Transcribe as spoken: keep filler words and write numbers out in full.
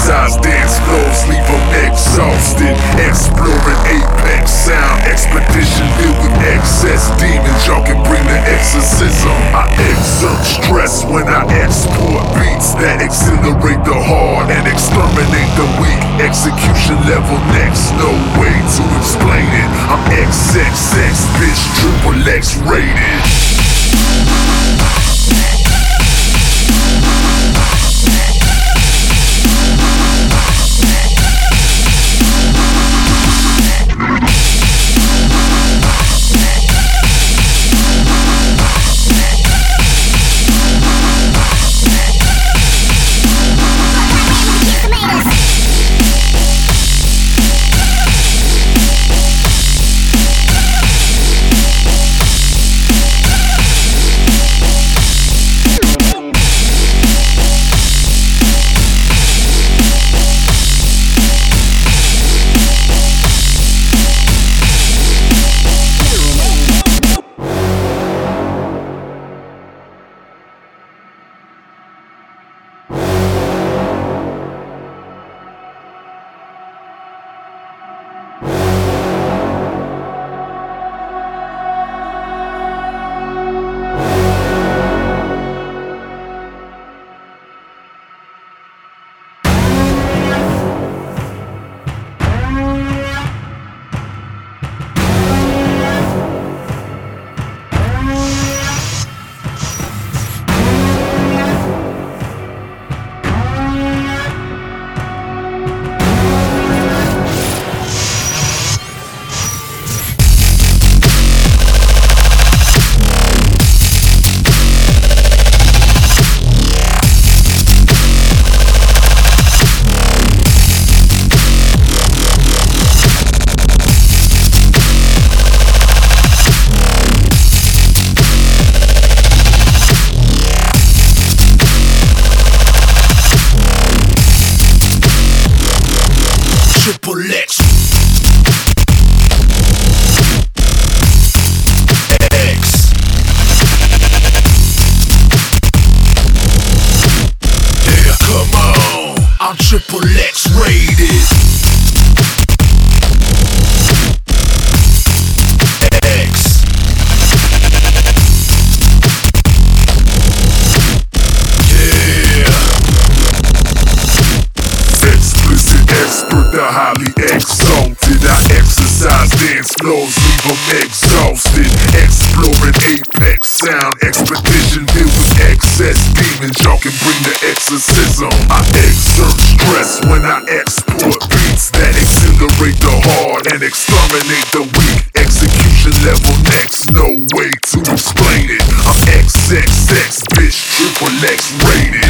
Exercise dance floors, leave them exhausted. Exploring apex sound, expedition filled with excess demons. Y'all can bring the exorcism. I exert stress when I export beats that exhilarate the hard and exterminate the weak. Execution level next, no way to explain it. I'm X X X, bitch, triple X rated. Triple X. X. Yeah, come on. I'm Triple X rated. X. Yeah. Explicit expert, the highly exalted. I exercise dance floors, leave them exhausted. Exploring apex sound, expedition filled with excess demons. Y'all can bring the exorcism. I exert stress when I export beats that exhilarate the hard and exterminate the weak. Execution level next, no way to explain it. I'm X X X, bitch, triple X rated.